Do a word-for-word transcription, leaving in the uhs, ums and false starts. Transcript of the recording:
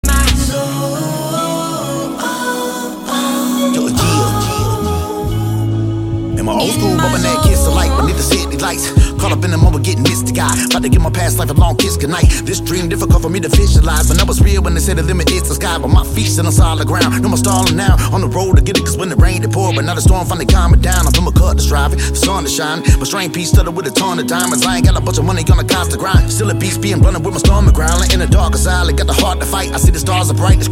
In my old school, bumpin' that kiss alike, beneath the city lights. Caught up in the moment, getting misty guy. About to give my past life a long kiss goodnight. This dream difficult for me to visualize, but I was real when they said the limit is the sky. But my feet still on solid ground. No more stalling now. On the road to get it, cause when it rained, it poured. But now the storm finally calming down. I'm from a cut to striving, the sun is shining. But strain piece studded with a ton of diamonds. I ain't got a bunch of money on the constant grind. Still a beast being blunted with my stomach growling. In the darkest alley, got the heart to fight. I see the stars are bright.